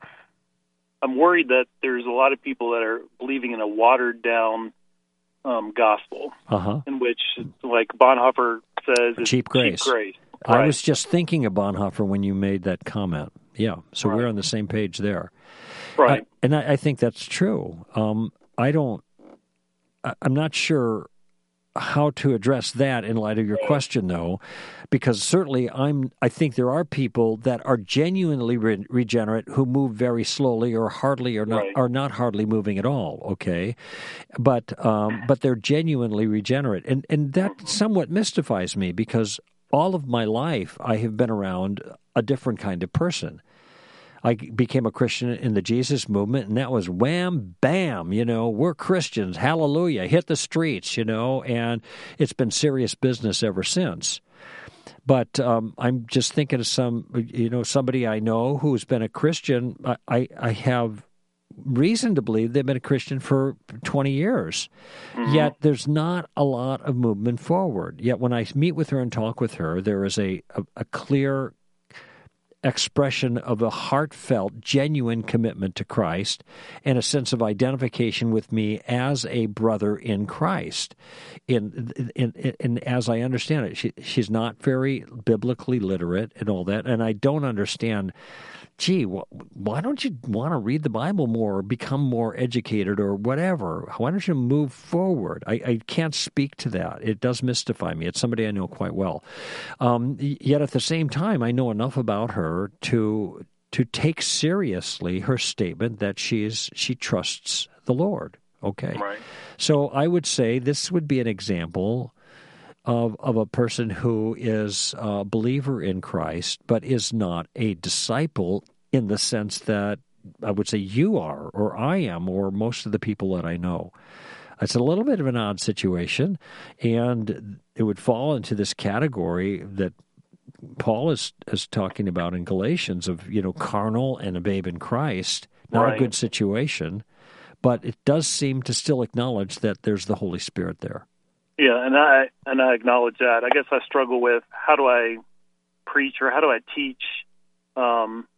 I'm worried that there's a lot of people that are believing in a watered down Um, gospel, uh-huh. in which, like Bonhoeffer says, it's cheap grace. Cheap grace. I Right. was just thinking of Bonhoeffer when you made that comment. Yeah, so Right. we're on the same page there. Right. I, and I, I think that's true. Um, I don't, I, I'm not sure how to address that in light of your question, though, because certainly I'm. I think there are people that are genuinely re- regenerate who move very slowly, or hardly, or not, Right. are not hardly moving at all. Okay, but um, but they're genuinely regenerate, and and that somewhat mystifies me because all of my life I have been around a different kind of person. I became a Christian in the Jesus movement, and that was wham, bam, you know, we're Christians, hallelujah, hit the streets, you know, and it's been serious business ever since. But um, I'm just thinking of some, you know, somebody I know who's been a Christian. I, I, I have reason to believe they've been a Christian for twenty years. Mm-hmm. Yet there's not a lot of movement forward. Yet when I meet with her and talk with her, there is a, a, a clear expression of a heartfelt, genuine commitment to Christ and a sense of identification with me as a brother in Christ. In, in, in, in as I understand it, she, she's not very biblically literate and all that, and I don't understand. Gee, why don't you want to read the Bible more or become more educated or whatever? Why don't you move forward? I, I can't speak to that. It does mystify me. It's somebody I know quite well. Um, yet at the same time, I know enough about her to to take seriously her statement that she's she trusts the Lord. Okay. Right. So I would say this would be an example Of, of a person who is a believer in Christ, but is not a disciple in the sense that I would say you are, or I am, or most of the people that I know. It's a little bit of an odd situation, and it would fall into this category that Paul is, is talking about in Galatians of, you know, carnal and a babe in Christ. Not Right. a good situation, but it does seem to still acknowledge that there's the Holy Spirit there. Yeah, and I and I acknowledge that. I guess I struggle with how do I preach or how do I teach um,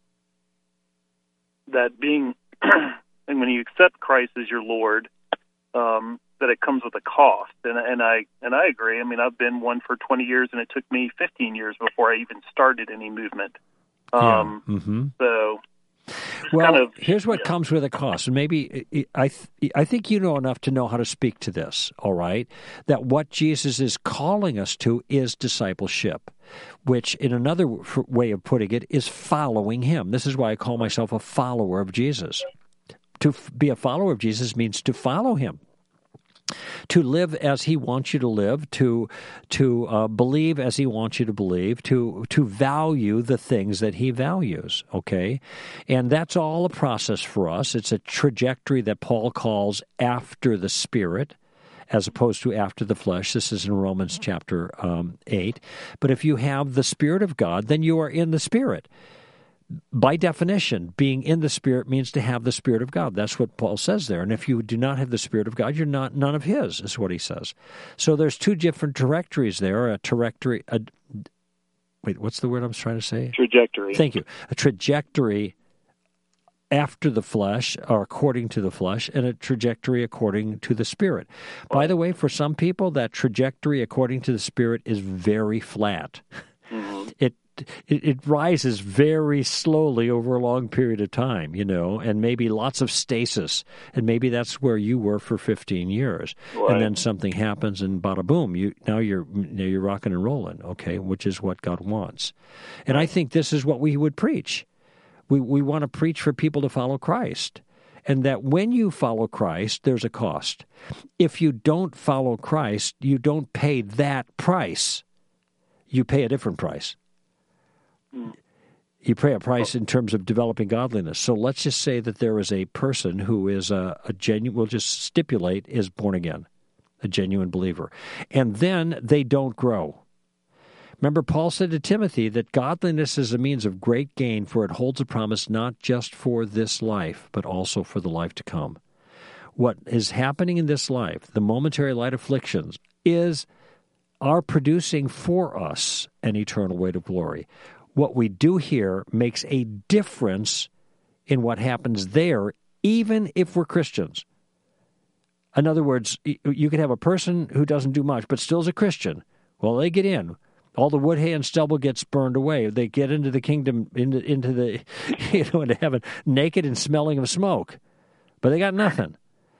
that being, and when you accept Christ as your Lord, um, that it comes with a cost. And and I and I agree. I mean, I've been one for twenty years, and it took me fifteen years before I even started any movement. Um, yeah. Mm-hmm. So. Well, kind of, here's what yeah. comes with a cost, and maybe I th- I think you know enough to know how to speak to this, all right, that what Jesus is calling us to is discipleship, which in another way of putting it is following him. This is why I call myself a follower of Jesus. To f- be a follower of Jesus means to follow him. To live as he wants you to live, to to uh, believe as he wants you to believe, to to value the things that he values, okay? And that's all a process for us. It's a trajectory that Paul calls after the Spirit, as opposed to after the flesh. This is in Romans chapter um, eight. But if you have the Spirit of God, then you are in the Spirit. By definition, being in the Spirit means to have the Spirit of God. That's what Paul says there. And if you do not have the Spirit of God, you're not none of his, is what he says. So there's two different trajectories there. A trajectory, a, wait, what's the word I was trying to say? Trajectory. Thank you. A trajectory after the flesh, or according to the flesh, and a trajectory according to the Spirit. By the way, for some people, that trajectory according to the Spirit is very flat. Mm-hmm. It It, it rises very slowly over a long period of time, you know, and maybe lots of stasis. And maybe that's where you were for fifteen years. Right. And then something happens and bada boom, you now you're now you're rocking and rolling, okay, which is what God wants. And I think this is what we would preach. We we want to preach for people to follow Christ. And that when you follow Christ, there's a cost. If you don't follow Christ, you don't pay that price. You pay a different price. You pay a price in terms of developing godliness. So let's just say that there is a person who is a, a genuine, we'll just stipulate, is born again, a genuine believer. And then they don't grow. Remember, Paul said to Timothy that godliness is a means of great gain, for it holds a promise not just for this life, but also for the life to come. What is happening in this life, the momentary light afflictions, is are producing for us an eternal weight of glory. What we do here makes a difference in what happens there, even if we're Christians. In other words, you could have a person who doesn't do much, but still is a Christian. Well, they get in. All the wood, hay, and stubble gets burned away. They get into the kingdom, into into the, you know, into heaven, naked and smelling of smoke, but they got nothing.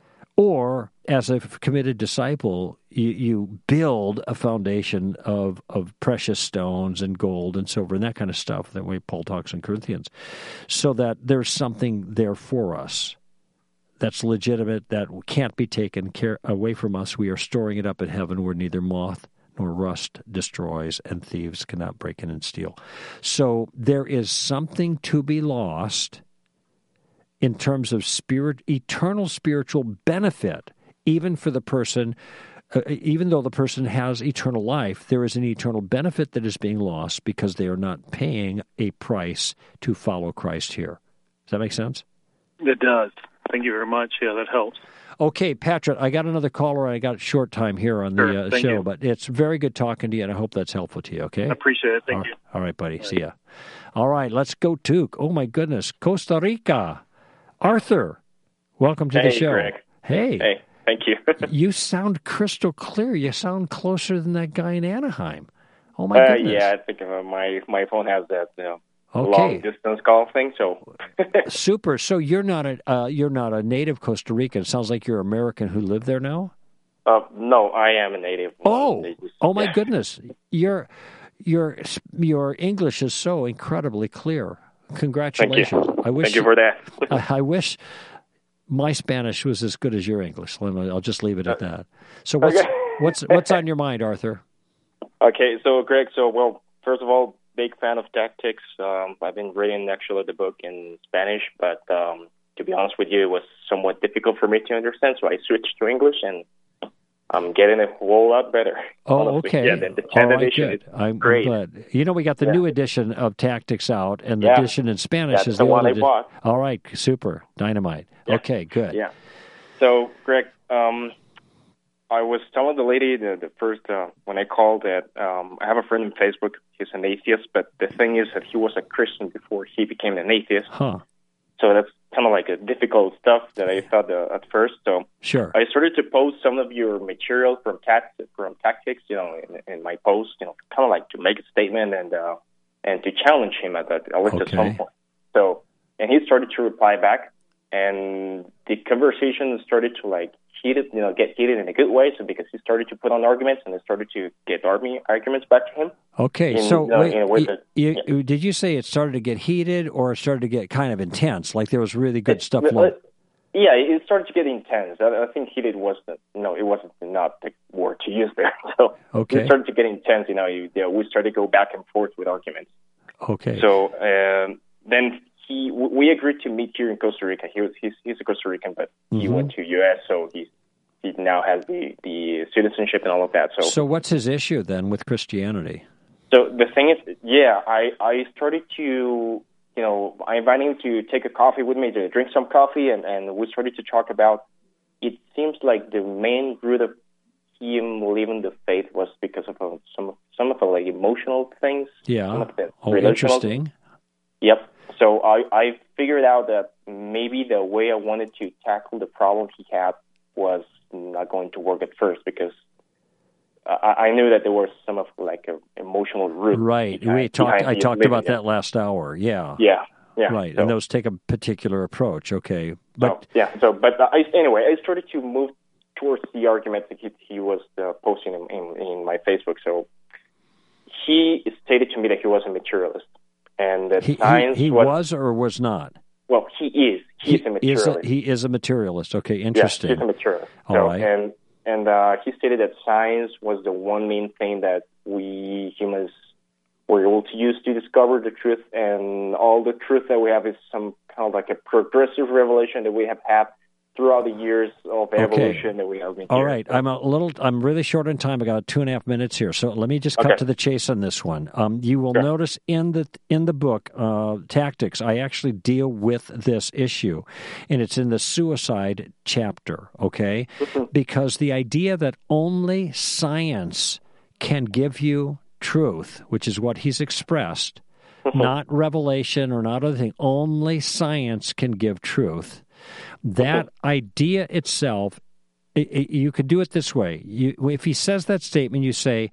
Or, as a committed disciple, you, you build a foundation of, of precious stones and gold and silver and that kind of stuff, that way Paul talks in Corinthians, so that there's something there for us that's legitimate, that can't be taken care away from us. We are storing it up in heaven where neither moth nor rust destroys and thieves cannot break in and steal. So there is something to be lost in terms of spirit, eternal spiritual benefit, even for the person, uh, even though the person has eternal life, there is an eternal benefit that is being lost because they are not paying a price to follow Christ here. Does that make sense? It does. Thank you very much. Yeah, that helps. Okay, Patrick, I got another caller. I got short time here on sure. the uh, Thank show, you. but it's very good talking to you, and I hope that's helpful to you, okay? I appreciate it. Thank all you. All right, buddy. All See right. ya. All right, let's go to, oh my goodness, Costa Rica. Arthur, welcome to hey, the show. Greg. Hey. Hey, thank you. You sound crystal clear. You sound closer than that guy in Anaheim. Oh, my uh, goodness. Yeah, I think uh, my my phone has that you know, Okay. long distance call thing. So Super. So you're not a uh, you're not a native Costa Rican. It sounds like you're American who live there now. uh, no, I am a native. Oh, They just- oh my yeah. goodness. Your your your English is so incredibly clear. Congratulations. Thank you. I wish Thank you for that. I, I wish my Spanish was as good as your English. I'll just leave it at that. So what's Okay. what's what's on your mind, Arthur? Okay, so Greg, so well, first of all, big fan of tactics. Um, I've been reading actually the book in Spanish, but um, to be honest with you, it was somewhat difficult for me to understand, so I switched to English, and I'm getting a whole lot better. Oh, honestly. okay. Yeah, the, the All tenth right, edition good. is I'm great. glad. You know, we got the Yeah. new edition of Tactics out, and the Yeah. edition in Spanish That's is the the one old I edition. bought. All right, super. Dynamite. Yeah. Okay, good. Yeah. So, Greg, um, I was telling the lady the, the first uh, when I called that um, I have a friend on Facebook. He's an atheist, but the thing is that he was a Christian before he became an atheist. Huh. So that's kind of like a difficult stuff that I thought uh, at first. So Sure. I started to post some of your material from tact- from tactics, you know, in, in my post, you know, kind of like to make a statement and uh, and to challenge him at that at least at Okay. some point. So and he started to reply back, and the conversation started to like heated, you know, get heated in a good way. So because he started to put on arguments, and I started to get army arguments back to him. Okay, in, so uh, wait, in a way you, that- you, yeah. did you say it started to get heated, or it started to get kind of intense? Like there was really good It- stuff. it- Long. Yeah, it started to get intense. I, I think heated was the, no, it wasn't not the word to use there. So Okay. it started to get intense. You know, you, you know, we started to go back and forth with arguments. Okay. So um, then he, we agreed to meet here in Costa Rica. He was, he's, he's a Costa Rican, but he Mhm. went to U S, so he he now has the, the citizenship and all of that. So, so what's his issue then with Christianity? so the thing is, yeah, I, I started to, you know, I invited him to take a coffee with me, to drink some coffee, and, and we started to talk about, it seems like the main root of him leaving the faith was because of uh, some some of the like emotional things. Some Yeah. of the Oh, relational- interesting. Yep. So I, I figured out that maybe the way I wanted to tackle the problem he had was not going to work at first, because I, I knew that there was some of like a emotional root. Right. behind- We talked. behind I his talked living, about yeah. that last hour. Yeah. Yeah. Yeah. Right. So, And those take a particular approach. Okay. But so, yeah. So, but I, anyway, I started to move towards the argument that he, he was uh, posting in, in, in my Facebook. So he stated to me that he was a materialist, and that he, he, science he was, was or was not? well, he is. He, is a is materialist. a, he is a materialist. Okay. Yeah, Interesting. he's a materialist. All so, right. And and uh, he stated that science was the one main thing that we humans were able to use to discover the truth, and all the truth that we have is some kind of like a progressive revelation that we have had throughout the years of evolution that we have been All here. right, I'm a little. I'm really short on time. I got two and a half minutes here, so let me just cut Okay. to the chase on this one. Um, you will Sure. notice in the in the book uh, Tactics, I actually deal with this issue, and it's in the suicide chapter. Okay, because the idea that only science can give you truth, which is what he's expressed, not revelation or not other thing. Only science can give truth. That idea itself, it, it, you could do it this way. You, if he says that statement, you say,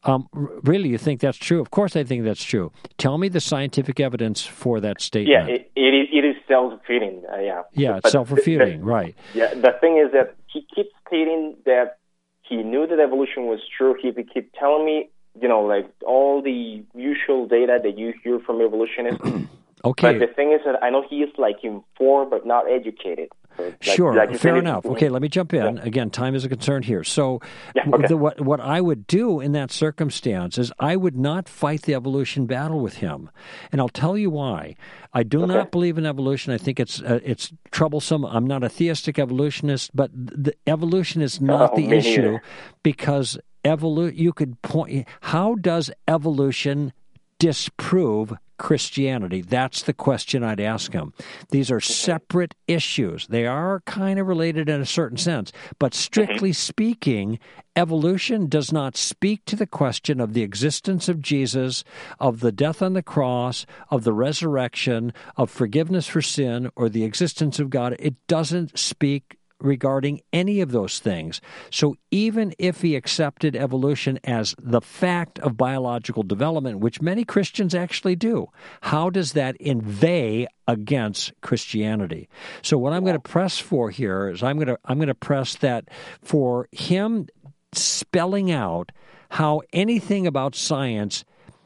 Um, r- really, you think that's true? Of course I think that's true. Tell me the scientific evidence for that statement. Yeah, it, it is, it is self-refuting, uh, yeah. Yeah, But it's self-refuting, the, right. Yeah, the thing is that he keeps stating that he knew that evolution was true. He would keep telling me, you know, like all the usual data that you hear from evolutionists. Okay. But the thing is that I know he is like informed but not educated. So like, sure, like fair said, enough. Okay, let me jump in. Yeah. Again, time is a concern here. So Yeah, okay. the, what, what I would do in that circumstance is I would not fight the evolution battle with him. And I'll tell you why. I do Okay. not believe in evolution. I think it's uh, it's troublesome. I'm not a theistic evolutionist, but the evolution is not Oh, the me issue neither. because evolu- you could point, how does evolution disprove Christianity? That's the question I'd ask him. These are separate issues. They are kind of related in a certain sense, but strictly speaking, evolution does not speak to the question of the existence of Jesus, of the death on the cross, of the resurrection, of forgiveness for sin, or the existence of God. It doesn't speak regarding any of those things. So even if he accepted evolution as the fact of biological development, which many Christians actually do, how does that inveigh against Christianity? So what I'm going to press for here is I'm going to I'm going to press that for him spelling out how anything about science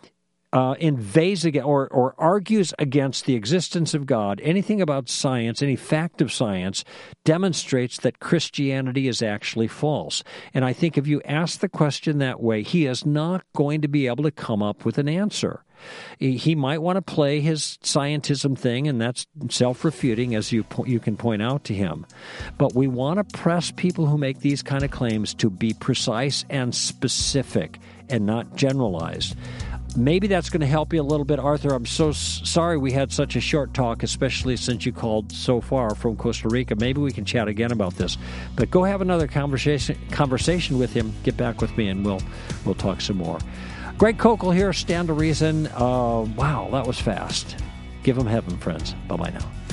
Uh, invades against, or, or argues against the existence of God, anything about science, any fact of science, demonstrates that Christianity is actually false. And I think if you ask the question that way, he is not going to be able to come up with an answer. He, he might want to play his scientism thing, and that's self-refuting, as you po- you can point out to him. But we want to press people who make these kind of claims to be precise and specific and not generalized. Maybe that's going to help you a little bit, Arthur. I'm so s- sorry we had such a short talk, especially since you called so far from Costa Rica. Maybe we can chat again about this. But go have another conversation conversation with him. Get back with me, and we'll we'll talk some more. Greg Koukl here, Stand to Reason. Uh, wow, that was fast. Give him heaven, friends. Bye-bye now.